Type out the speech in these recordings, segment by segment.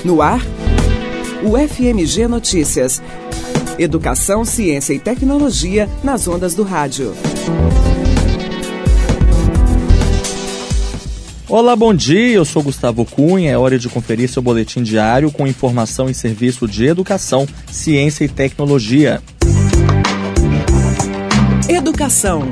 No ar, o FMG Notícias. Educação, ciência e tecnologia nas ondas do rádio. Olá, bom dia, eu sou Gustavo Cunha, é hora de conferir seu boletim diário com informação e serviço de educação, ciência e tecnologia. Educação.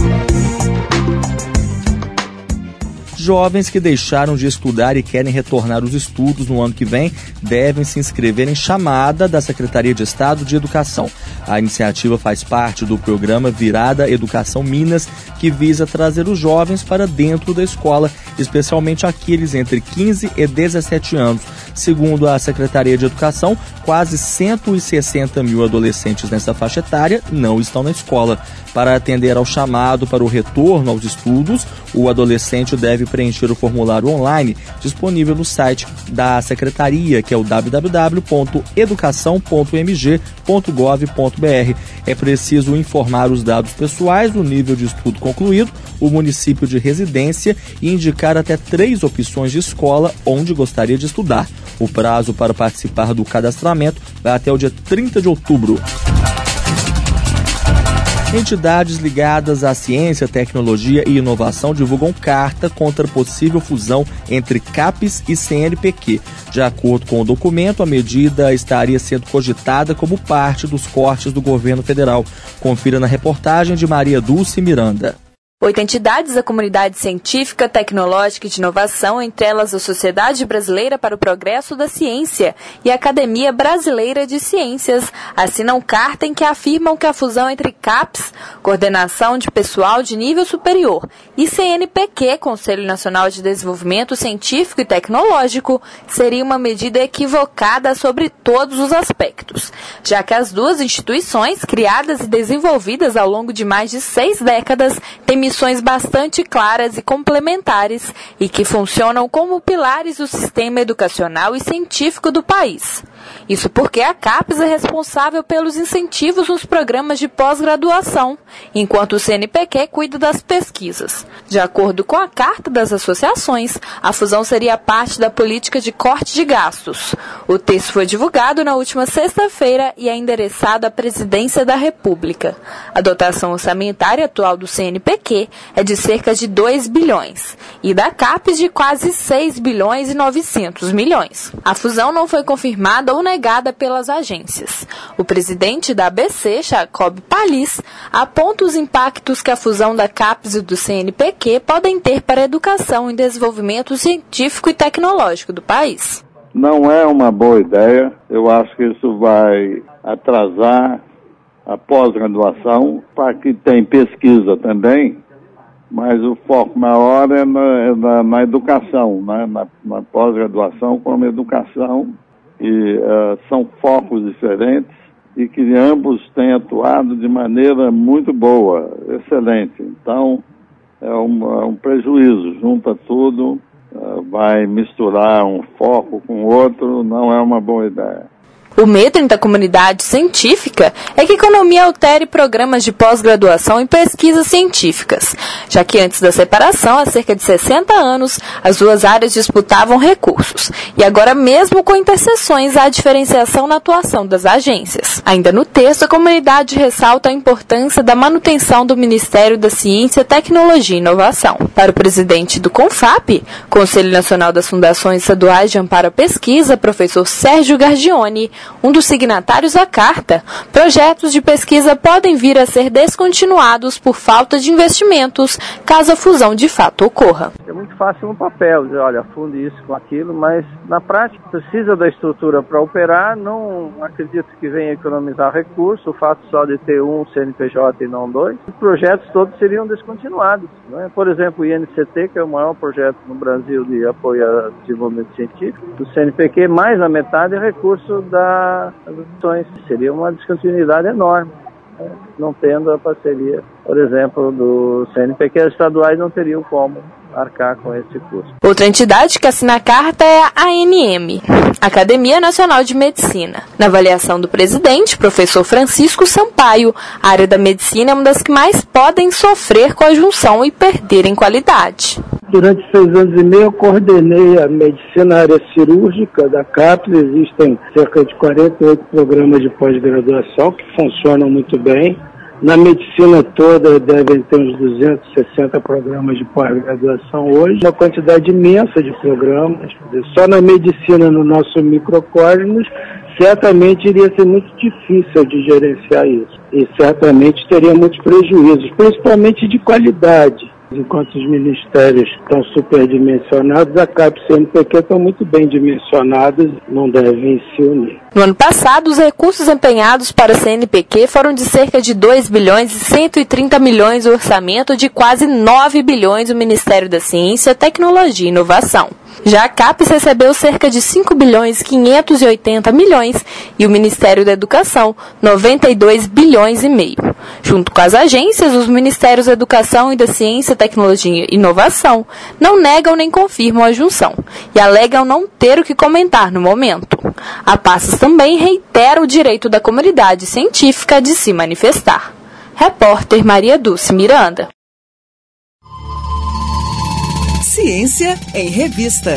Jovens que deixaram de estudar e querem retornar aos estudos no ano que vem devem se inscrever em chamada da Secretaria de Estado de Educação. A iniciativa faz parte do programa Virada Educação Minas, que visa trazer os jovens para dentro da escola, especialmente aqueles entre 15 e 17 anos. Segundo a Secretaria de Educação, quase 160 mil adolescentes nessa faixa etária não estão na escola. Para atender ao chamado para o retorno aos estudos, o adolescente deve preencher o formulário online disponível no site da Secretaria, que é o www.educação.mg.gov.br. É preciso informar os dados pessoais, o nível de estudo concluído, o município de residência e indicar até 3 opções de escola onde gostaria de estudar. O prazo para participar do cadastramento vai até o dia 30 de outubro. Entidades ligadas à ciência, tecnologia e inovação divulgam carta contra possível fusão entre CAPES e CNPq. De acordo com o documento, a medida estaria sendo cogitada como parte dos cortes do governo federal. Confira na reportagem de Maria Dulce Miranda. 8 entidades da comunidade científica, tecnológica e de inovação, entre elas a Sociedade Brasileira para o Progresso da Ciência e a Academia Brasileira de Ciências, assinam carta em que afirmam que a fusão entre CAPES, Coordenação de Pessoal de Nível Superior, e CNPq, Conselho Nacional de Desenvolvimento Científico e Tecnológico, seria uma medida equivocada sobre todos os aspectos, já que as duas instituições, criadas e desenvolvidas ao longo de mais de 6 décadas, têm missões bastante claras e complementares e que funcionam como pilares do sistema educacional e científico do país. Isso porque a CAPES é responsável pelos incentivos nos programas de pós-graduação, enquanto o CNPq cuida das pesquisas. De acordo com a carta das associações, a fusão seria parte da política de corte de gastos. O texto foi divulgado na última sexta-feira e é endereçado à Presidência da República. A dotação orçamentária atual do CNPq é de cerca de 2 bilhões e da CAPES de quase 6 bilhões e 900 milhões. A fusão não foi confirmada ou negada pelas agências. O presidente da ABC, Jacob Pallis, aponta os impactos que a fusão da CAPES e do CNPq podem ter para a educação e desenvolvimento científico e tecnológico do país. Não é uma boa ideia. Eu acho que isso vai atrasar a pós-graduação, para que tem pesquisa também, mas o foco maior é na educação, né? na pós-graduação como educação, e são focos diferentes e que ambos têm atuado de maneira muito boa, excelente. Então, é um prejuízo, junta tudo, vai misturar um foco com o outro, não é uma boa ideia. O medo da comunidade científica é que a economia altere programas de pós-graduação em pesquisas científicas, já que antes da separação, há cerca de 60 anos, as duas áreas disputavam recursos, e agora mesmo com interseções há diferenciação na atuação das agências. Ainda no texto, a comunidade ressalta a importância da manutenção do Ministério da Ciência, Tecnologia e Inovação. Para o presidente do CONFAP, Conselho Nacional das Fundações Estaduais de Amparo à Pesquisa, professor Sérgio Gargioni, um dos signatários da carta, projetos de pesquisa podem vir a ser descontinuados por falta de investimentos, caso a fusão de fato ocorra. É muito fácil no papel, dizer, olha, funde isso com aquilo, mas na prática precisa da estrutura para operar, não acredito que venha economizar recursos, o fato só de ter um CNPJ e não 2, os projetos todos seriam descontinuados, né? Por exemplo, o INCT, que é o maior projeto no Brasil de apoio ao desenvolvimento científico, do CNPq, mais da metade é recurso das ações. Seria uma descontinuidade enorme, né? Não tendo a parceria, por exemplo, do CNPq, os estaduais não teriam como arcar com esse custo. Outra entidade que assina a carta é a ANM, Academia Nacional de Medicina. Na avaliação do presidente, professor Francisco Sampaio, a área da medicina é uma das que mais podem sofrer com a junção e perder em qualidade. Durante 6 anos e meio eu coordenei a medicina área cirúrgica da CAPES. Existem cerca de 48 programas de pós-graduação que funcionam muito bem. Na medicina toda devem ter uns 260 programas de pós-graduação hoje, uma quantidade imensa de programas. Só na medicina, no nosso microcosmos, certamente iria ser muito difícil de gerenciar isso. E certamente teria muitos prejuízos, principalmente de qualidade. Enquanto os ministérios estão superdimensionados, a CAPES e a CNPq estão muito bem dimensionados, não devem se unir. No ano passado, os recursos empenhados para a CNPq foram de cerca de 2 bilhões e 130 milhões o orçamento de quase 9 bilhões do Ministério da Ciência, Tecnologia e Inovação. Já a CAPES recebeu cerca de 5 bilhões e 580 milhões e o Ministério da Educação, 92 bilhões e meio. Junto com as agências, os Ministérios da Educação e da Ciência, Tecnologia e Inovação não negam nem confirmam a junção e alegam não ter o que comentar no momento. A pastas também reitera o direito da comunidade científica de se manifestar. Repórter Maria Dulce Miranda. Ciência em Revista.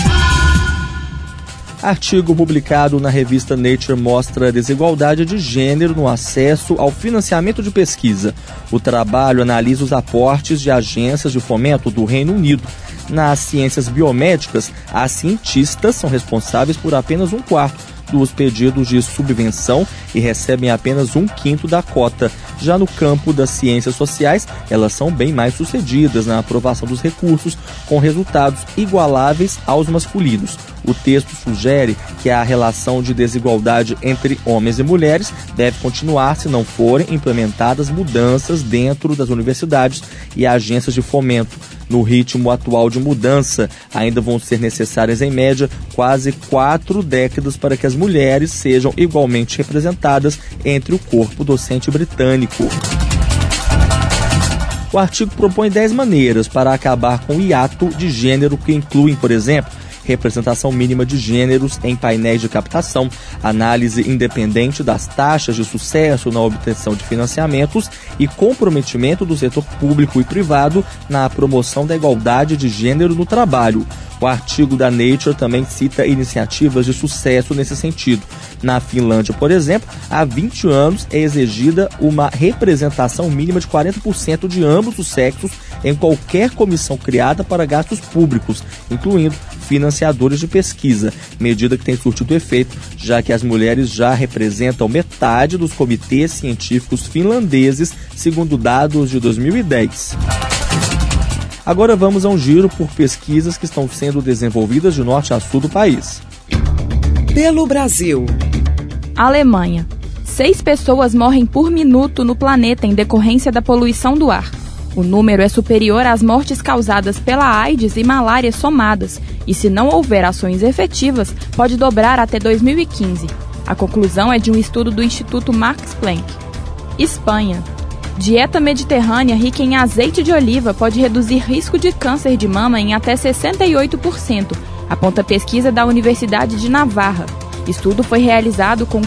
Artigo publicado na revista Nature mostra a desigualdade de gênero no acesso ao financiamento de pesquisa. O trabalho analisa os aportes de agências de fomento do Reino Unido. Nas ciências biomédicas, as cientistas são responsáveis por apenas 1/4 dos pedidos de subvenção e recebem apenas 1/5 da cota. Já no campo das ciências sociais, elas são bem mais sucedidas na aprovação dos recursos, com resultados igualáveis aos masculinos. O texto sugere que a relação de desigualdade entre homens e mulheres deve continuar se não forem implementadas mudanças dentro das universidades e agências de fomento. No ritmo atual de mudança, ainda vão ser necessárias, em média, quase 4 décadas para que as mulheres sejam igualmente representadas entre o corpo docente britânico. O artigo propõe 10 maneiras para acabar com o hiato de gênero, que incluem, por exemplo, representação mínima de gêneros em painéis de captação, análise independente das taxas de sucesso na obtenção de financiamentos e comprometimento do setor público e privado na promoção da igualdade de gênero no trabalho. O artigo da Nature também cita iniciativas de sucesso nesse sentido. Na Finlândia, por exemplo, há 20 anos é exigida uma representação mínima de 40% de ambos os sexos em qualquer comissão criada para gastos públicos, incluindo financiadores de pesquisa, medida que tem surtido efeito, já que as mulheres já representam metade dos comitês científicos finlandeses, segundo dados de 2010. Agora vamos a um giro por pesquisas que estão sendo desenvolvidas de norte a sul do país. Pelo Brasil. Alemanha. 6 pessoas morrem por minuto no planeta em decorrência da poluição do ar. O número é superior às mortes causadas pela AIDS e malária somadas, e se não houver ações efetivas, pode dobrar até 2015. A conclusão é de um estudo do Instituto Max Planck. Espanha. Dieta mediterrânea rica em azeite de oliva pode reduzir risco de câncer de mama em até 68%, aponta pesquisa da Universidade de Navarra. Estudo foi realizado com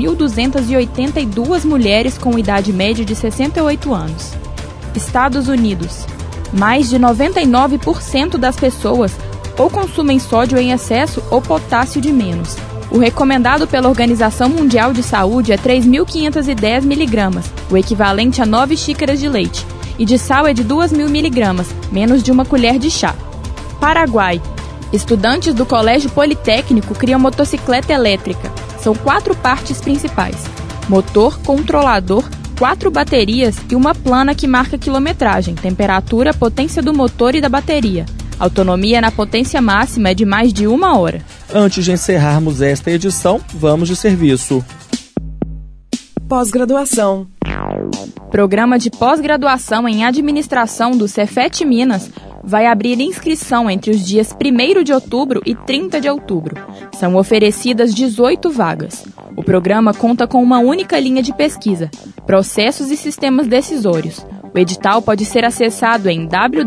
4.282 mulheres com idade média de 68 anos. Estados Unidos. Mais de 99% das pessoas ou consumem sódio em excesso ou potássio de menos. O recomendado pela Organização Mundial de Saúde é 3.510 mg, o equivalente a 9 xícaras de leite, e de sal é de 2.000 mg, menos de uma colher de chá. Paraguai. Estudantes do Colégio Politécnico criam motocicleta elétrica. São 4 partes principais: motor, controlador, 4 baterias e uma plana que marca quilometragem, temperatura, potência do motor e da bateria. Autonomia na potência máxima é de mais de 1 hora. Antes de encerrarmos esta edição, vamos de serviço. Pós-graduação. Programa de pós-graduação em administração do Cefet Minas vai abrir inscrição entre os dias 1º de outubro e 30 de outubro. São oferecidas 18 vagas. O programa conta com uma única linha de pesquisa: processos e sistemas decisórios. O edital pode ser acessado em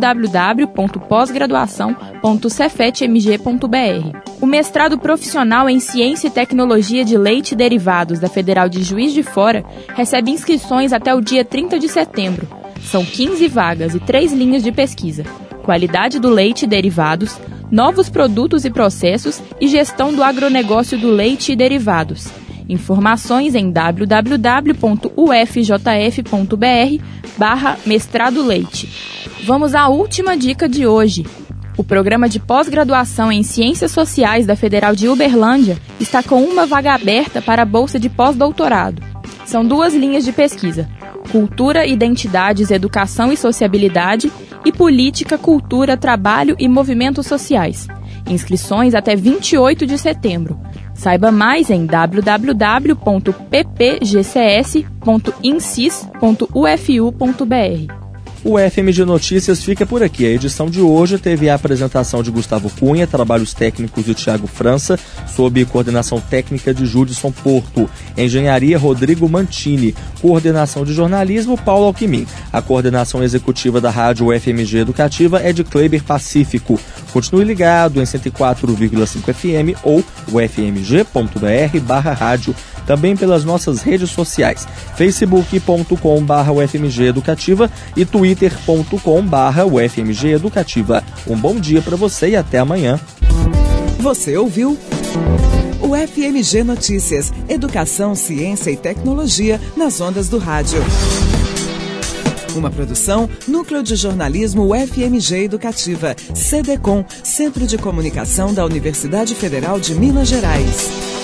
www.posgraduação.cefetmg.br. O mestrado profissional em Ciência e Tecnologia de Leite e Derivados da Federal de Juiz de Fora recebe inscrições até o dia 30 de setembro. São 15 vagas e 3 linhas de pesquisa. qualidade do leite e derivados, novos produtos e processos e gestão do agronegócio do leite e derivados. Informações em www.ufjf.br/mestrado leite. Vamos à última dica de hoje. O programa de pós-graduação em Ciências Sociais da Federal de Uberlândia está com uma vaga aberta para a bolsa de pós-doutorado. São 2 linhas de pesquisa: Cultura, Identidades, Educação e Sociabilidade e Política, Cultura, Trabalho e Movimentos Sociais. Inscrições até 28 de setembro. Saiba mais em www.ppgcs.insis.ufu.br. O FMG Notícias fica por aqui. A edição de hoje teve a apresentação de Gustavo Cunha, trabalhos técnicos de Tiago França, sob coordenação técnica de Judson Porto, engenharia Rodrigo Mantini, coordenação de jornalismo Paulo Alquimim. A coordenação executiva da rádio FMG Educativa é de Kleber Pacífico. Continue ligado em 104,5 FM ou ufmg.br/rádio, também pelas nossas redes sociais, facebook.com/UFMG Educativa e twitter.com/UFMG Educativa. Um bom dia para você e até amanhã. Você ouviu o FMG Notícias, Educação, Ciência e Tecnologia nas ondas do rádio. Uma produção, Núcleo de Jornalismo UFMG Educativa, CDCom, Centro de Comunicação da Universidade Federal de Minas Gerais.